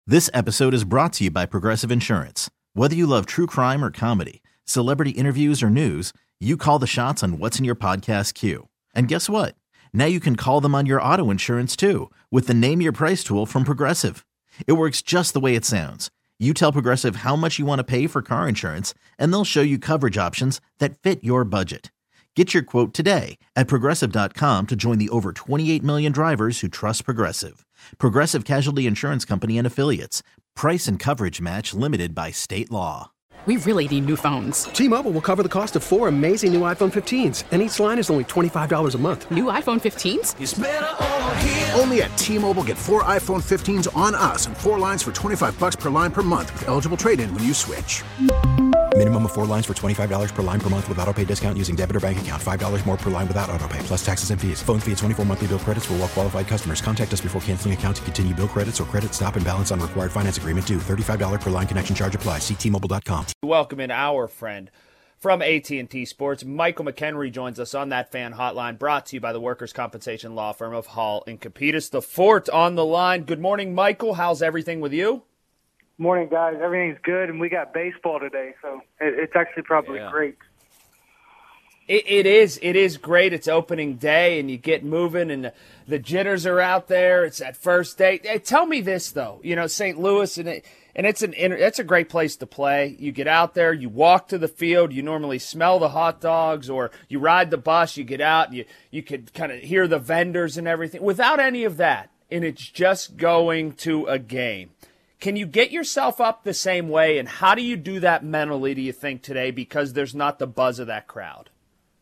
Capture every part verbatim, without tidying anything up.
This episode is brought to you by Progressive Insurance. Whether you love true crime or comedy, celebrity interviews or news, you call the shots on what's in your podcast queue. And guess what? Now you can call them on your auto insurance too with the Name Your Price tool from Progressive. It works just the way it sounds. You tell Progressive how much you want to pay for car insurance, and they'll show you coverage options that fit your budget. Get your quote today at Progressive dot com to join the over twenty-eight million drivers who trust Progressive. Progressive Casualty Insurance Company and Affiliates. Price and coverage match limited by state law. We really need new phones. T-Mobile will cover the cost of four amazing new iPhone fifteens, and each line is only twenty-five dollars a month. New iPhone fifteens? It's better over here. Only at T-Mobile, get four iPhone fifteens on us and four lines for twenty-five bucks per line per month with eligible trade-in when you switch. Minimum of four lines for twenty-five dollars per line per month with autopay discount using debit or bank account. five dollars more per line without autopay, plus taxes and fees. Phone fee at twenty-four monthly bill credits for well-qualified customers. Contact us before canceling account to continue bill credits or credit stop and balance on required finance agreement due. thirty-five dollars per line connection charge applies. See T Mobile dot com. Welcome in our friend from A T and T Sports. Michael McHenry joins us on that fan hotline, brought to you by the Workers' Compensation Law Firm of Hall and Capitas. The Fort on the line. Good morning, Michael. How's everything with you? Morning, guys. Everything's good, and we got baseball today, so it, it's actually probably yeah. great. It, it is. It is great. It's opening day, and you get moving, and the, the jitters are out there. It's that first day. Hey, tell me this though. You know, Saint Louis, and it, and it's an it's a great place to play. You get out there, you walk to the field. You normally smell the hot dogs, or you ride the bus. You get out, and you you could kind of hear the vendors and everything. Without any of that, and it's just going to a game. Can you get yourself up the same way, and how do you do that mentally, do you think, today, because there's not the buzz of that crowd?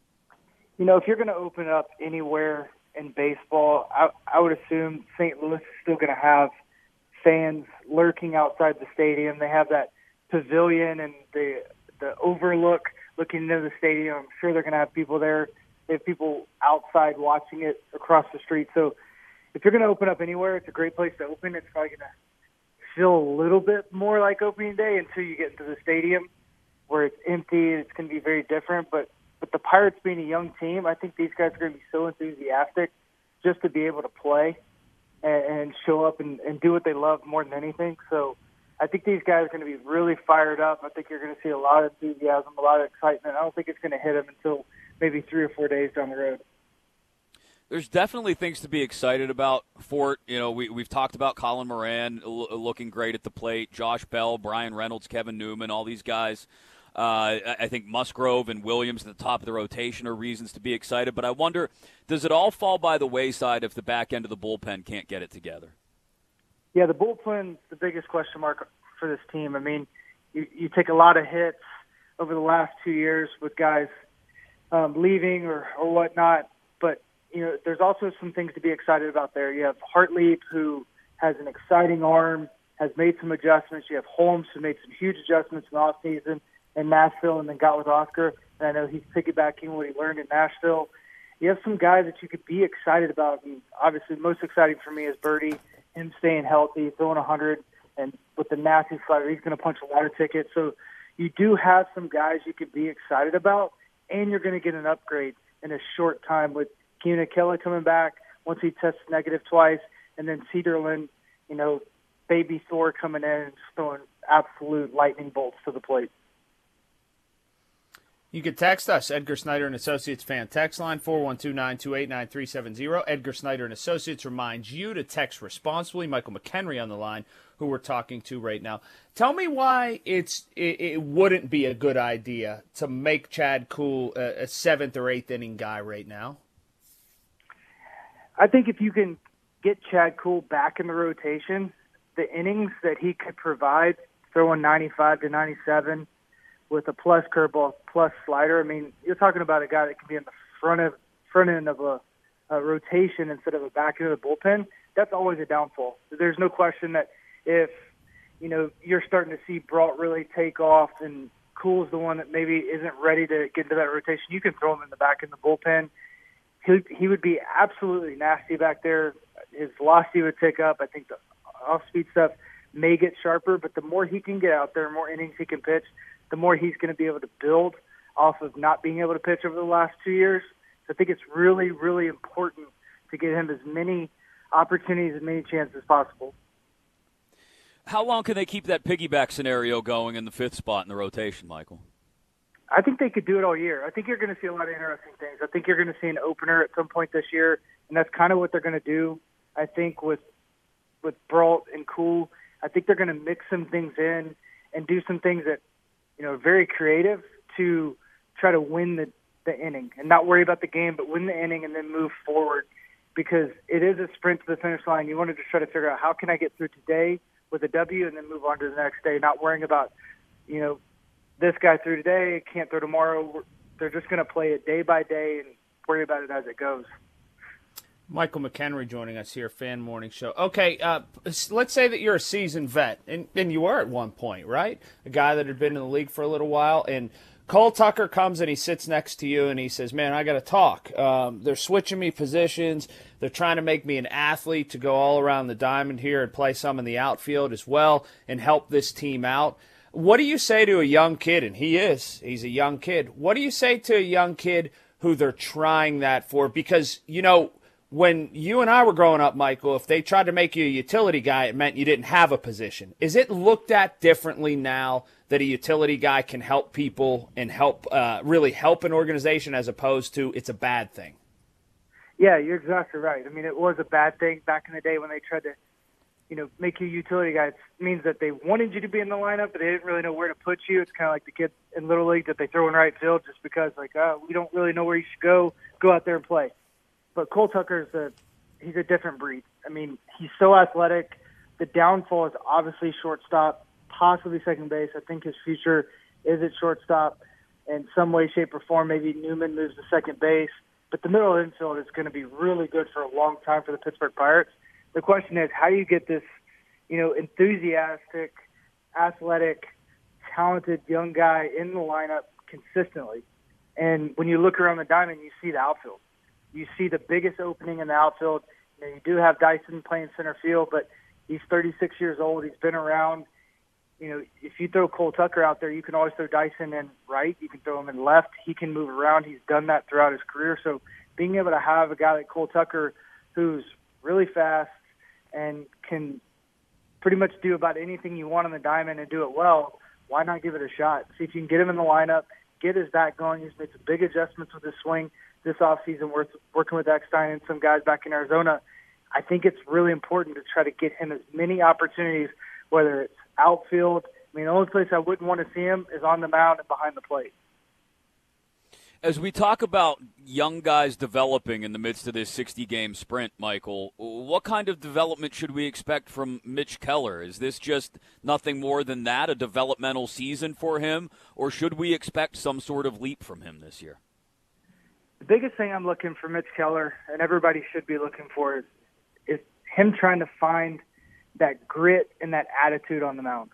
You know, if you're going to open up anywhere in baseball, I, I would assume Saint Louis is still going to have fans lurking outside the stadium. They have that pavilion and the the overlook looking into the stadium. I'm sure they're going to have people there. They have people outside watching it across the street. So if you're going to open up anywhere, it's a great place to open. It's probably going to feel a little bit more like opening day until you get into the stadium where it's empty. It's going to be very different. But with the Pirates being a young team, I think these guys are going to be so enthusiastic just to be able to play and, and show up and, and do what they love more than anything. So I think these guys are going to be really fired up. I think you're going to see a lot of enthusiasm, a lot of excitement. I don't think it's going to hit them until maybe three or four days down the road. There's definitely things to be excited about. Fort, you know, we, we've talked about Colin Moran l- looking great at the plate, Josh Bell, Brian Reynolds, Kevin Newman, all these guys. Uh, I think Musgrove and Williams at the top of the rotation are reasons to be excited. But I wonder, does it all fall by the wayside if the back end of the bullpen can't get it together? Yeah, the bullpen's the biggest question mark for this team. I mean, you, you take a lot of hits over the last two years with guys um, leaving or, or whatnot, but you know, there's also some things to be excited about there. You have Hartlieb, who has an exciting arm, has made some adjustments. You have Holmes, who made some huge adjustments in the offseason in Nashville and then got with Oscar. And I know he's piggybacking what he learned in Nashville. You have some guys that you could be excited about. And obviously, most exciting for me is Birdie, him staying healthy, throwing one hundred, and with the nasty slider, he's going to punch a lot of tickets. So you do have some guys you could be excited about, and you're going to get an upgrade in a short time with Keenan Kelly coming back once he tests negative twice, and then Cedarland, you know, baby Thor coming in and just throwing absolute lightning bolts to the plate. You can text us, Edgar Snyder and Associates fan text line, four one two, nine two eight, nine three seven zero. Edgar Snyder and Associates reminds you to text responsibly. Michael McHenry on the line, who we're talking to right now. Tell me why it's it, it wouldn't be a good idea to make Chad Kuhl a, a seventh or eighth inning guy right now. I think if you can get Chad Kuhl back in the rotation, the innings that he could provide, throwing ninety-five to ninety-seven with a plus curveball, plus slider, I mean, you're talking about a guy that can be in the front of front end of a, a rotation instead of a back end of the bullpen. That's always a downfall. There's no question that if, you know, you're starting to see Brault really take off and Kuhl's the one that maybe isn't ready to get into that rotation, you can throw him in the back in the bullpen. He, he would be absolutely nasty back there. His velocity would tick up. I think the off-speed stuff may get sharper, but the more he can get out there, the more innings he can pitch, the more he's going to be able to build off of not being able to pitch over the last two years. So I think it's really, really important to get him as many opportunities, as many chances as possible. How long can they keep that piggyback scenario going in the fifth spot in the rotation, Michael? I think they could do it all year. I think you're going to see a lot of interesting things. I think you're going to see an opener at some point this year, and that's kind of what they're going to do. I think with with Brault and Cool, I think they're going to mix some things in and do some things that, you know, are very creative to try to win the, the inning and not worry about the game, but win the inning and then move forward, because it is a sprint to the finish line. You want to just try to figure out, how can I get through today with a W and then move on to the next day, not worrying about, you know, this guy threw today, can't throw tomorrow. They're just going to play it day by day and worry about it as it goes. Michael McHenry joining us here, Fan Morning Show. Okay, uh, let's say that you're a seasoned vet, and, and you were at one point, right? A guy that had been in the league for a little while, and Cole Tucker comes and he sits next to you and he says, man, I got to talk. Um, they're switching me positions. They're trying to make me an athlete to go all around the diamond here and play some in the outfield as well and help this team out. What do you say to a young kid? And he is. He's a young kid. What do you say to a young kid who they're trying that for? Because, you know, when you and I were growing up, Michael, if they tried to make you a utility guy, it meant you didn't have a position. Is it looked at differently now that a utility guy can help people and help uh, really help an organization, as opposed to it's a bad thing? Yeah, you're exactly right. I mean, it was a bad thing back in the day when they tried to, you know, make you a utility guy. It means that they wanted you to be in the lineup, but they didn't really know where to put you. It's kind of like the kids in Little League that they throw in right field just because, like, oh, we don't really know where you should go. Go out there and play. But Cole Tucker's a he's a different breed. I mean, he's so athletic. The downfall is obviously shortstop, possibly second base. I think his future is at shortstop in some way, shape, or form. Maybe Newman moves to second base. But the middle infield is going to be really good for a long time for the Pittsburgh Pirates. The question is, how do you get this, you know, enthusiastic, athletic, talented young guy in the lineup consistently? And when you look around the diamond, you see the outfield. You see the biggest opening in the outfield. You know, you do have Dyson playing center field, but he's thirty-six years old. He's been around. You know, if you throw Cole Tucker out there, you can always throw Dyson in right. You can throw him in left. He can move around. He's done that throughout his career. So being able to have a guy like Cole Tucker who's really fast and can pretty much do about anything you want on the diamond and do it well, why not give it a shot? See if you can get him in the lineup, get his bat going. He's made some big adjustments with his swing this offseason, working with Eckstein and some guys back in Arizona. I think it's really important to try to get him as many opportunities, whether it's outfield. I mean, the only place I wouldn't want to see him is on the mound and behind the plate. As we talk about young guys developing in the midst of this sixty-game sprint, Michael, what kind of development should we expect from Mitch Keller? Is this just nothing more than that, a developmental season for him, or should we expect some sort of leap from him this year? The biggest thing I'm looking for Mitch Keller, and everybody should be looking for, is, is him trying to find that grit and that attitude on the mound.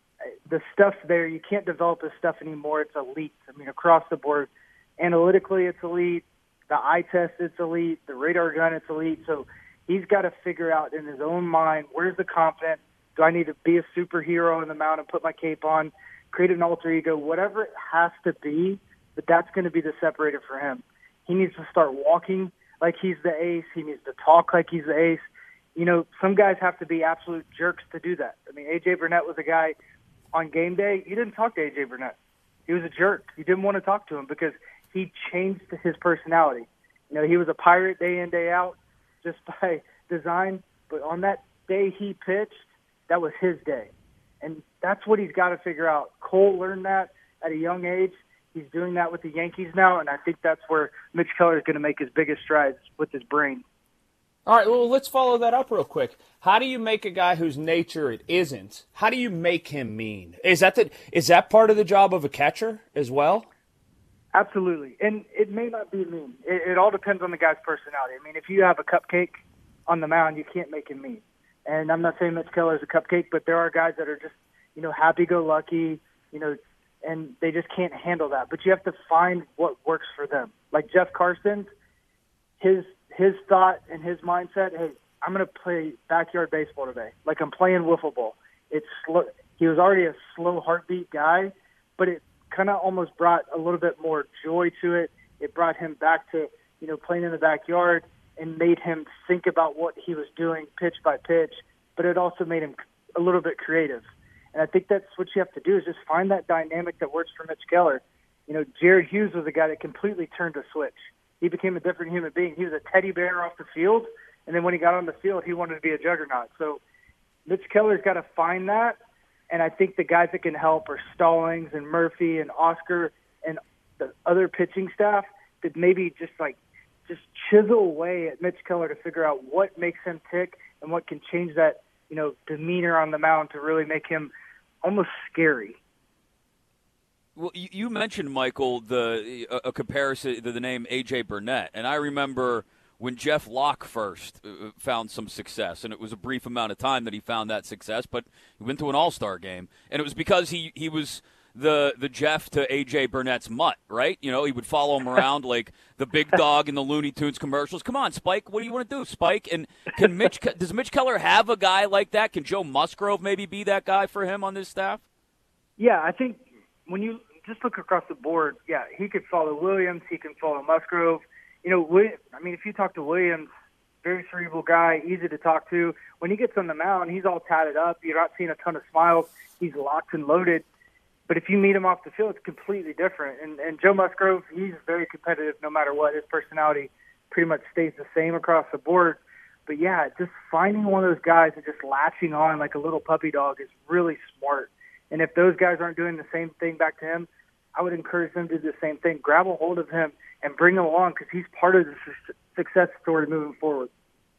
The stuff's there. You can't develop this stuff anymore. It's elite. I mean, across the board. Analytically, it's elite. The eye test, it's elite. The radar gun, it's elite. So he's got to figure out in his own mind, where's the confidence? Do I need to be a superhero in the mound and put my cape on, create an alter ego, whatever it has to be, but that's going to be the separator for him. He needs to start walking like he's the ace. He needs to talk like he's the ace. You know, some guys have to be absolute jerks to do that. I mean, A J Burnett was a guy on game day. You didn't talk to A J Burnett. He was a jerk. You didn't want to talk to him because he changed his personality. You know, he was a Pirate day in, day out just by design. But on that day he pitched, that was his day. And that's what he's got to figure out. Cole learned that at a young age. He's doing that with the Yankees now, and I think that's where Mitch Keller is going to make his biggest strides with his brain. All right, well, let's follow that up real quick. How do you make a guy whose nature it isn't, how do you make him mean? Is that the, is that part of the job of a catcher as well? Absolutely. And it may not be mean. It, it all depends on the guy's personality. I mean, if you have a cupcake on the mound, you can't make him mean. And I'm not saying Mitch Keller is a cupcake, but there are guys that are just, you know, happy-go-lucky, you know, and they just can't handle that. But you have to find what works for them. Like Jeff Carson, his his thought and his mindset, hey, I'm going to play backyard baseball today. Like I'm playing wiffle ball. It's slow. He was already a slow heartbeat guy, but it kind of almost brought a little bit more joy to it. It brought him back to, you know, playing in the backyard and made him think about what he was doing pitch by pitch. But it also made him a little bit creative. And I think that's what you have to do is just find that dynamic that works for Mitch Keller. You know, Jared Hughes was a guy that completely turned a switch. He became a different human being. He was a teddy bear off the field, and then when he got on the field, he wanted to be a juggernaut. So Mitch Keller's got to find that, and I think the guys that can help are Stallings and Murphy and Oscar and the other pitching staff that maybe just like just chisel away at Mitch Keller to figure out what makes him tick and what can change that, you know, demeanor on the mound to really make him almost scary. Well, you mentioned, Michael, the a, a comparison to the name A J Burnett, and I remember when Jeff Locke first found some success, and it was a brief amount of time that he found that success, but he went to an All-Star game, and it was because he, he was the the Jeff to A J Burnett's Mutt, right? You know, he would follow him around like the big dog in the Looney Tunes commercials. Come on, Spike, what do you want to do, Spike? And can Mitch does Mitch Keller have a guy like that? Can Joe Musgrove maybe be that guy for him on this staff? Yeah, I think when you just look across the board, yeah, he could follow Williams, he can follow Musgrove. You know, I mean, if you talk to Williams, very cerebral guy, easy to talk to. When he gets on the mound, he's all tatted up. You're not seeing a ton of smiles. He's locked and loaded. But if you meet him off the field, it's completely different. And, and Joe Musgrove, he's very competitive no matter what. His personality pretty much stays the same across the board. But, yeah, just finding one of those guys and just latching on like a little puppy dog is really smart. And if those guys aren't doing the same thing back to him, I would encourage them to do the same thing. Grab a hold of him and bring him along because he's part of the su- success story moving forward.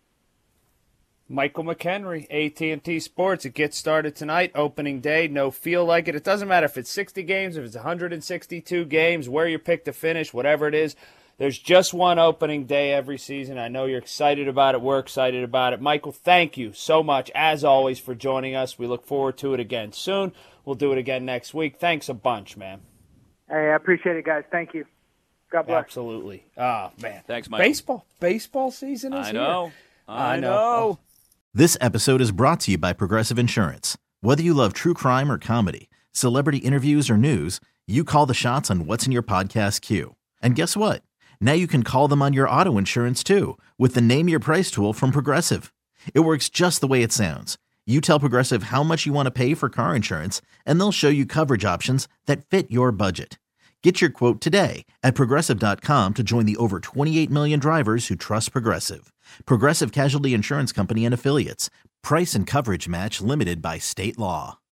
Michael McHenry, A T and T Sports. It gets started tonight, opening day. No feel like it. It doesn't matter if it's sixty games, if it's one hundred sixty-two games, where you pick to finish, whatever it is. There's just one opening day every season. I know you're excited about it. We're excited about it. Michael, thank you so much, as always, for joining us. We look forward to it again soon. We'll do it again next week. Thanks a bunch, man. Hey, I appreciate it, guys. Thank you. God bless. Absolutely. Oh, man. Thanks, Michael. Baseball. Baseball season is I know. here. I, I know. know. This episode is brought to you by Progressive Insurance. Whether you love true crime or comedy, celebrity interviews or news, you call the shots on what's in your podcast queue. And guess what? Now you can call them on your auto insurance too with the Name Your Price tool from Progressive. It works just the way it sounds. You tell Progressive how much you want to pay for car insurance, and they'll show you coverage options that fit your budget. Get your quote today at Progressive dot com to join the over twenty-eight million drivers who trust Progressive. Progressive Casualty Insurance Company and Affiliates. Price and coverage match limited by state law.